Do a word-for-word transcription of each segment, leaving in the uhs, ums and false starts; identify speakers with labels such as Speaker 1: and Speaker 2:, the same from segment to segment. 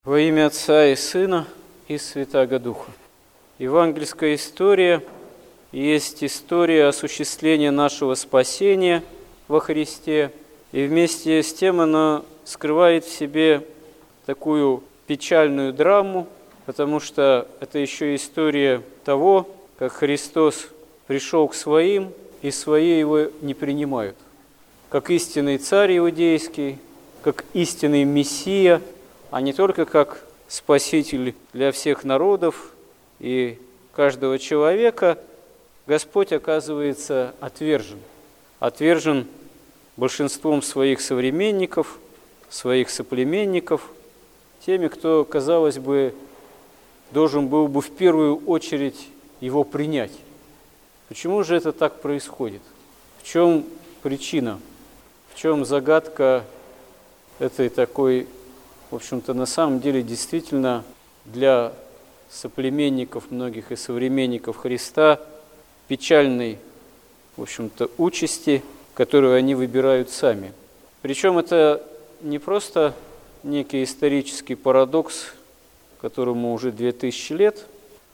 Speaker 1: Во имя Отца и Сына и Святаго Духа. Евангельская история есть история осуществления нашего спасения во Христе, и вместе с тем она скрывает в себе такую печальную драму, потому что это еще история того, как Христос пришел к своим, и свои его не принимают. Как истинный царь иудейский, как истинный Мессия, а не только как Спаситель для всех народов и каждого человека, Господь оказывается отвержен. Отвержен большинством своих современников, своих соплеменников, теми, кто, казалось бы, должен был бы в первую очередь его принять. Почему же это так происходит? В чем причина? В чем загадка этой такой, в общем-то, на самом деле действительно для соплеменников многих и современников Христа печальной, в общем-то, участи, которую они выбирают сами. Причем это не просто некий исторический парадокс, которому уже две тысячи лет,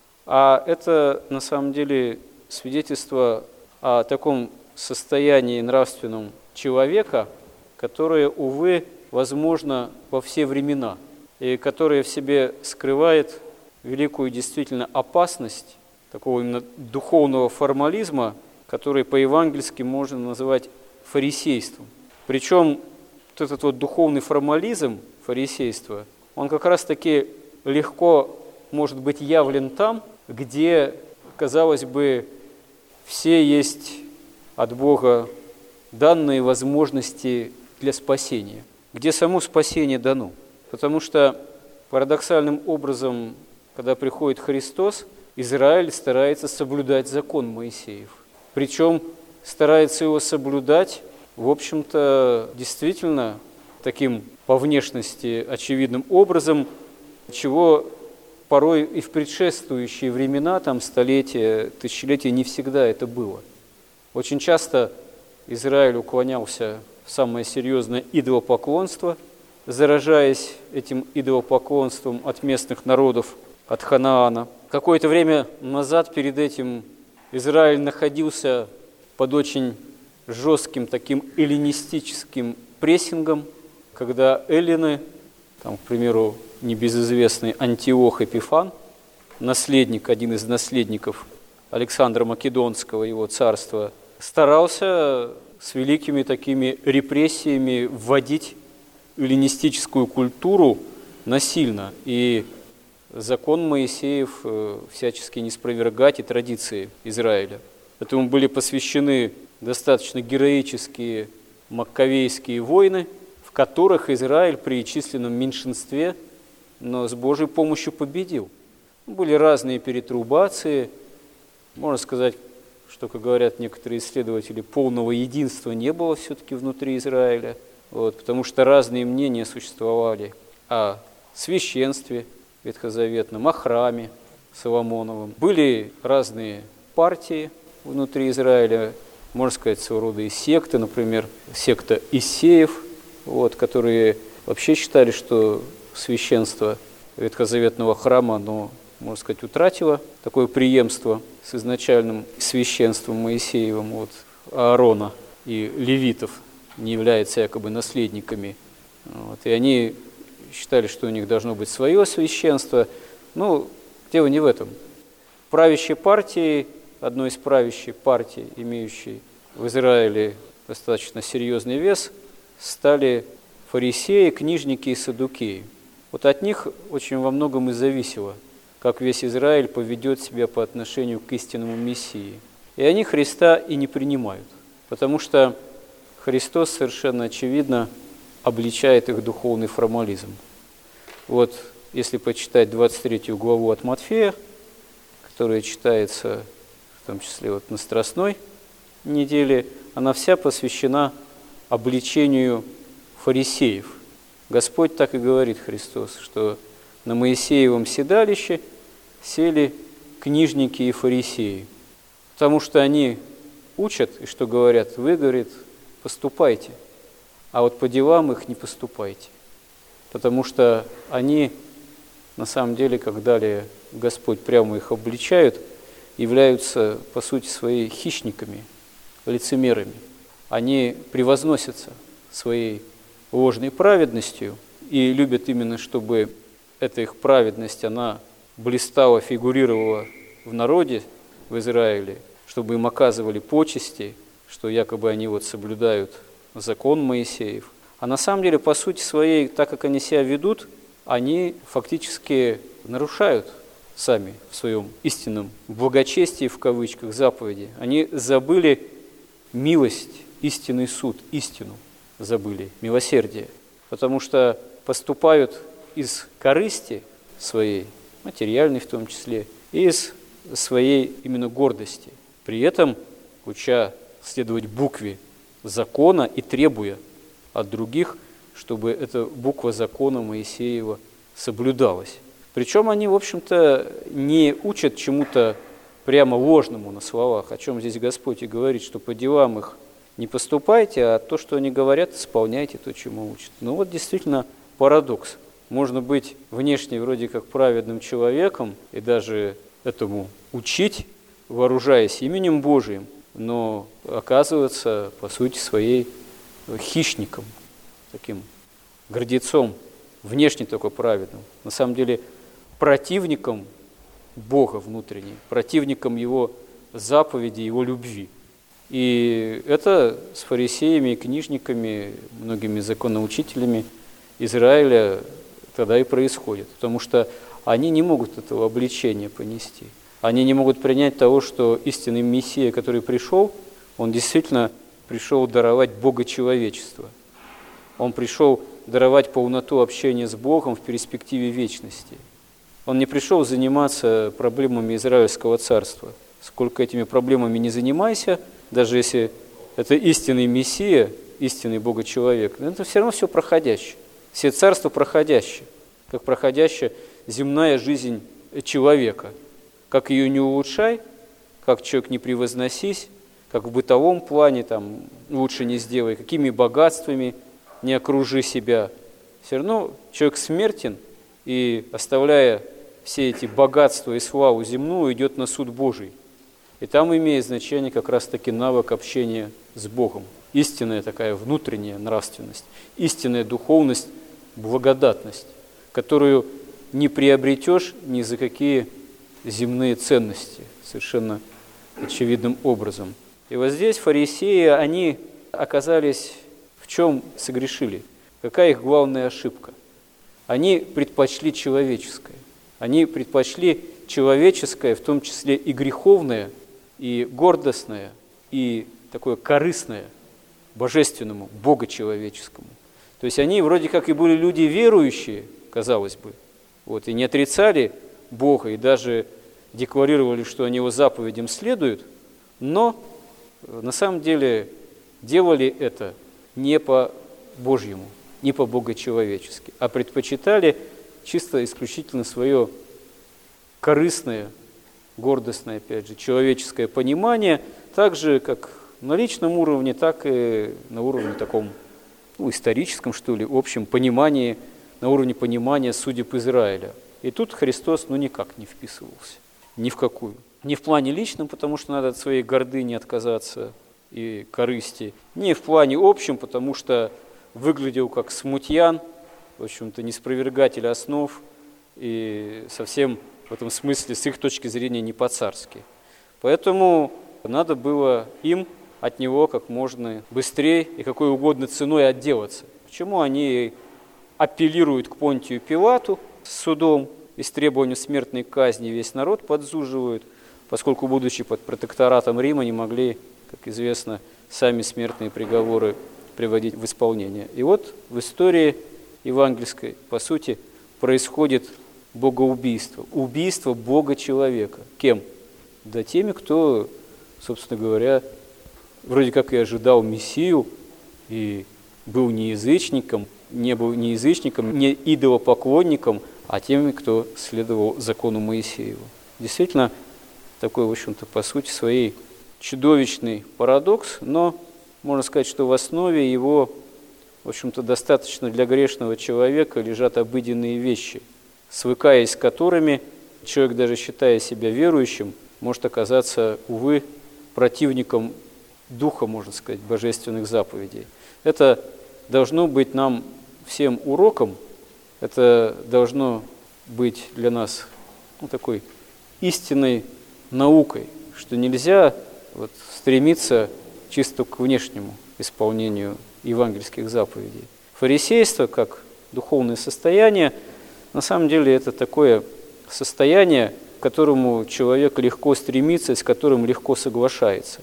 Speaker 1: а это на самом деле свидетельство о таком состоянии нравственном человека, которое, увы, возможно во все времена, и которое в себе скрывает великую действительно опасность такого именно духовного формализма, который по-евангельски можно называть фарисейством. Причем вот этот вот духовный формализм, фарисейство, он как раз-таки легко может быть явлен там, где, казалось бы, все есть от Бога данные возможности для спасения, где само спасение дано. Потому что парадоксальным образом, когда приходит Христос, Израиль старается соблюдать закон Моисеев. Причем старается его соблюдать, в общем-то, действительно таким по внешности очевидным образом, чего порой и в предшествующие времена, там столетия, тысячелетия, не всегда это было. Очень часто Израиль уклонялся в самое серьезное идолопоклонство, заражаясь этим идолопоклонством от местных народов, от Ханаана. Какое-то время назад перед этим Израиль находился под очень жестким таким эллинистическим прессингом, когда эллины, там, к примеру, небезызвестный Антиох Эпифан, наследник, один из наследников Александра Македонского, его царства, старался с великими такими репрессиями вводить эллинистическую культуру насильно и закон Моисеев всячески не спровергать и традиции Израиля. Этому были посвящены достаточно героические маккавейские войны, в которых Израиль при численном меньшинстве, но с Божьей помощью победил. Были разные перетрубации, можно сказать, что, как говорят некоторые исследователи, полного единства не было все-таки внутри Израиля, вот, потому что разные мнения существовали о священстве ветхозаветном, о храме Соломоновом. Были разные партии внутри Израиля, можно сказать, своего рода и секты, например, секта Иссеев, вот, которые вообще считали, что священство ветхозаветного храма, оно, можно сказать, утратило такое преемство с изначальным священством Моисеевым, вот, Аарона и левитов не являются якобы наследниками. Вот, и они считали, что у них должно быть свое священство. Ну, дело не в этом. Правящей партией, одной из правящих партий, имеющей в Израиле достаточно серьезный вес, стали фарисеи, книжники и саддукеи. Вот от них очень во многом и зависело, как весь Израиль поведет себя по отношению к истинному Мессии. И они Христа и не принимают, потому что Христос совершенно очевидно обличает их духовный формализм. Вот если почитать двадцать третью главу от Матфея, которая читается в том числе вот на Страстной неделе, она вся посвящена обличению фарисеев. Господь так и говорит, Христос, что на Моисеевом седалище сели книжники и фарисеи, потому что они учат, и что говорят, вы, говорит, поступайте, а вот по делам их не поступайте, потому что они на самом деле, как далее Господь прямо их обличает, являются, по сути своей, хищниками, лицемерами. Они превозносятся своей ложной праведностью и любят именно, чтобы эта их праведность, она блистала, фигурировала в народе, в Израиле, чтобы им оказывали почести, что якобы они вот соблюдают закон Моисеев. А на самом деле, по сути своей, так как они себя ведут, они фактически нарушают сами в своем истинном благочестии, в кавычках, заповеди. Они забыли милость, истинный суд, истину забыли, милосердие, потому что поступают из корысти своей, материальной в том числе, и из своей именно гордости, при этом уча следовать букве закона и требуя от других, чтобы эта буква закона Моисеева соблюдалась. Причем они, в общем-то, не учат чему-то прямо ложному на словах, о чем здесь Господь и говорит, что по делам их не поступайте, а то, что они говорят, исполняйте то, чему учат. Ну вот действительно парадокс. Можно быть внешне вроде как праведным человеком и даже этому учить, вооружаясь именем Божиим, но оказываться, по сути своей, хищником, таким гордецом, внешне только праведным. На самом деле противником Бога внутренне, противником Его заповеди, Его любви. И это с фарисеями и книжниками, многими законоучителями Израиля тогда и происходит, потому что они не могут этого обличения понести. Они не могут принять того, что истинный Мессия, который пришел, он действительно пришел даровать богочеловечество. Он пришел даровать полноту общения с Богом в перспективе вечности. Он не пришел заниматься проблемами Израильского царства. Сколько этими проблемами не занимайся, даже если это истинный Мессия, истинный Богочеловек, это все равно все проходящее. Все царства проходящие, как проходящая земная жизнь человека. Как ее не улучшай, как человек не превозносись, как в бытовом плане там, лучше не сделай, какими богатствами не окружи себя. Все равно человек смертен, и, оставляя все эти богатства и славу земную, идет на суд Божий. И там имеет значение как раз-таки навык общения с Богом. Истинная такая внутренняя нравственность, истинная духовность, благодатность, которую не приобретешь ни за какие земные ценности, совершенно очевидным образом. И вот здесь фарисеи, они оказались в чем согрешили? Какая их главная ошибка? Они предпочли человеческое. Они предпочли человеческое, в том числе и греховное, и гордостное, и такое корыстное, божественному, богочеловеческому. То есть они вроде как и были люди верующие, казалось бы, вот, и не отрицали Бога, и даже декларировали, что они Его заповедям следуют, но на самом деле делали это не по-божьему, не по-богочеловечески, а предпочитали чисто исключительно свое корыстное, гордостное, опять же, человеческое понимание, так же, как на личном уровне, так и на уровне таком, ну, историческом, что ли, общем понимании, на уровне понимания судеб Израиля. И тут Христос, ну, никак не вписывался, ни в какую. Не в плане личном, потому что надо от своей гордыни отказаться и корысти, не в плане общем, потому что выглядел как смутьян, в общем-то, неспровергатель основ, и совсем в этом смысле, с их точки зрения, не по-царски. Поэтому надо было им от него как можно быстрее и какой угодно ценой отделаться. Почему они апеллируют к Понтию Пилату с судом и с требованием смертной казни весь народ подзуживают, поскольку, будучи под протекторатом Рима, не могли, как известно, сами смертные приговоры приводить в исполнение. И вот в истории евангельской, по сути, происходит богоубийство, убийство Бога-человека. Кем? Да теми, кто, собственно говоря, вроде как и ожидал Мессию, и был не язычником, не был не язычником, не идолопоклонником, а теми, кто следовал закону Моисееву. Действительно, такой, в общем-то, по сути своей чудовищный парадокс, но можно сказать, что в основе его, в общем-то, достаточно для грешного человека лежат обыденные вещи. свыкаясь с которыми человек, даже считая себя верующим, может оказаться, увы, противником духа, можно сказать, божественных заповедей. Это должно быть нам всем уроком, это должно быть для нас ну, такой истинной наукой, что нельзя вот, стремиться чисто к внешнему исполнению евангельских заповедей. Фарисейство, как духовное состояние, на самом деле это такое состояние, к которому человек легко стремится, с которым легко соглашается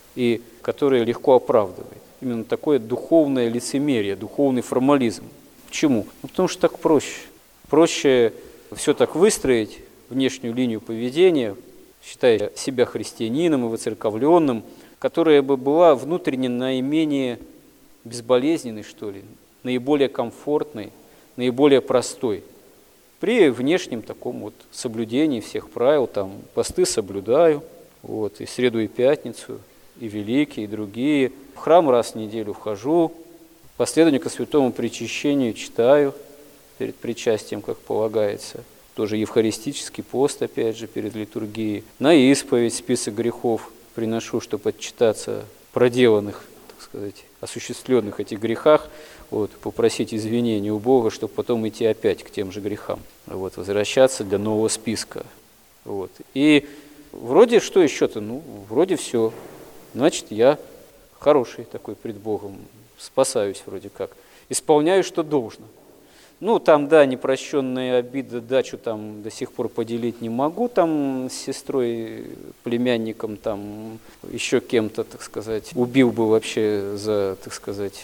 Speaker 1: и которое легко оправдывает. Именно такое духовное лицемерие, духовный формализм. Почему? Ну, потому что так проще. Проще все так выстроить, внешнюю линию поведения, считая себя христианином и воцерковленным, которая бы была внутренне наименее безболезненной, что ли, наиболее комфортной, наиболее простой. При внешнем таком вот соблюдении всех правил, там, посты соблюдаю, вот, и среду, и пятницу, и великие, и другие. В храм раз в неделю вхожу, последование ко святому причащению читаю перед причастием, как полагается. Тоже евхаристический пост, опять же, перед литургией. На исповедь список грехов приношу, чтобы отчитаться проделанных, так сказать, осуществленных этих грехах, вот, попросить извинения у Бога, чтобы потом идти опять к тем же грехам, вот, возвращаться для нового списка. Вот. И вроде что еще-то? Ну, вроде все. Значит, я хороший такой пред Богом, спасаюсь вроде как, исполняю, что должно. Ну, там, да, непрощенные обиды, дачу там до сих пор поделить не могу, там, с сестрой, племянником, там, еще кем-то, так сказать, убил бы вообще за, так сказать,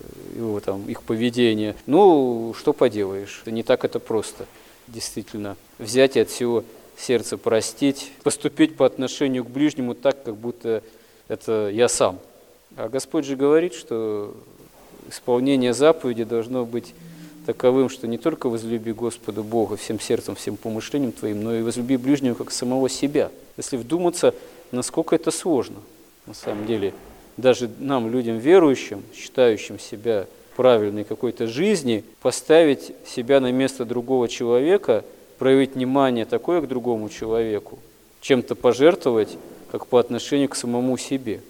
Speaker 1: его там, их поведение. Ну, что поделаешь, не так это просто, действительно, взять и от всего сердца простить, поступить по отношению к ближнему так, как будто это я сам. А Господь же говорит, что исполнение заповеди должно быть таковым, что не только возлюби Господа Бога всем сердцем, всем помышлением твоим, но и возлюби ближнего как самого себя. Если вдуматься, насколько это сложно, на самом деле, даже нам, людям верующим, считающим себя правильной какой-то жизни, поставить себя на место другого человека, проявить внимание такое к другому человеку, чем-то пожертвовать, как по отношению к самому себе.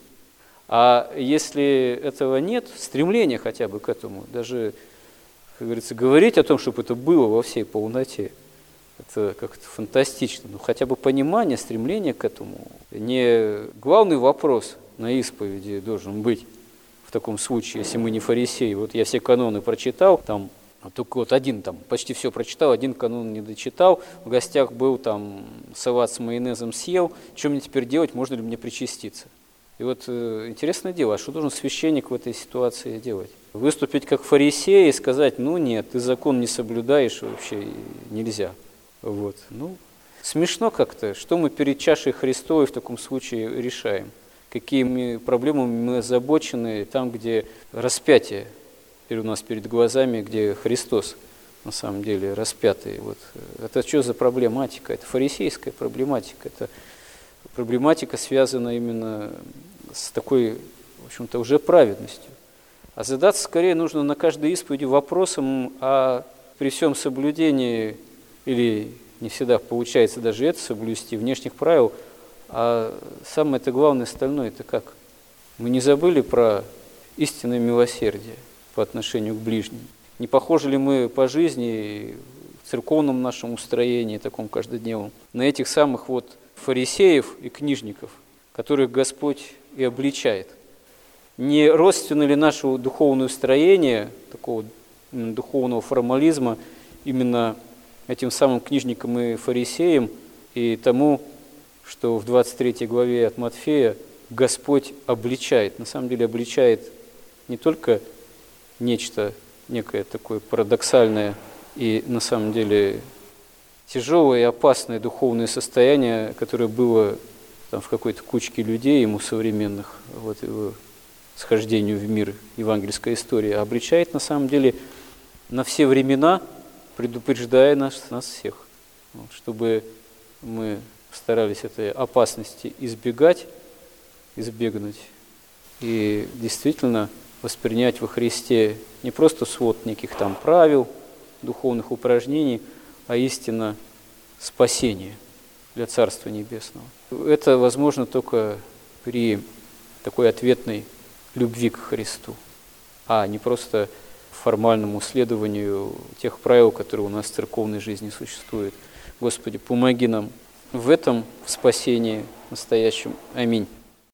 Speaker 1: А если этого нет, стремления хотя бы к этому, даже, как говорится, говорить о том, чтобы это было во всей полноте, это как-то фантастично. Но хотя бы понимание, стремление к этому. Не главный вопрос на исповеди должен быть в таком случае, если мы не фарисеи. Вот я все каноны прочитал, там, а только вот один там, почти все прочитал, один канон не дочитал, в гостях был, там, салат с майонезом съел, что мне теперь делать, можно ли мне причаститься? И вот э, интересное дело, а что должен священник в этой ситуации делать? Выступить как фарисей и сказать, ну нет, ты закон не соблюдаешь, вообще нельзя. Вот. Ну, смешно как-то, что мы перед чашей Христовой в таком случае решаем? Какими проблемами мы озабочены там, где распятие у нас перед глазами, где Христос на самом деле распятый. Вот. Это что за проблематика? Это фарисейская проблематика, это проблематика связана именно с такой, в общем-то, уже праведностью. А задаться скорее нужно на каждой исповеди вопросом, а при всем соблюдении, или не всегда получается даже это соблюсти, внешних правил, а самое-то главное остальное, это как? Мы не забыли про истинное милосердие по отношению к ближним? Не похожи ли мы по жизни, в церковном нашем устроении, таком каждодневном, на этих самых вот фарисеев и книжников, которых Господь и обличает? Не родственно ли нашего духовного строения, такого духовного формализма, именно этим самым книжникам и фарисеям, и тому, что в двадцать третьей главе от Матфея Господь обличает, на самом деле обличает не только нечто, некое такое парадоксальное и на самом деле тяжелое и опасное духовное состояние, которое было там, в какой-то кучке людей ему современных, вот его схождению в мир евангельской истории, а обличает на самом деле на все времена, предупреждая нас, нас всех, вот, чтобы мы старались этой опасности избегать, избегнуть и действительно воспринять во Христе не просто свод неких там правил, духовных упражнений, а истина спасения для Царства Небесного. Это возможно только при такой ответной любви к Христу, а не просто формальному следованию тех правил, которые у нас в церковной жизни существуют. Господи, помоги нам в этом спасении настоящем. Аминь.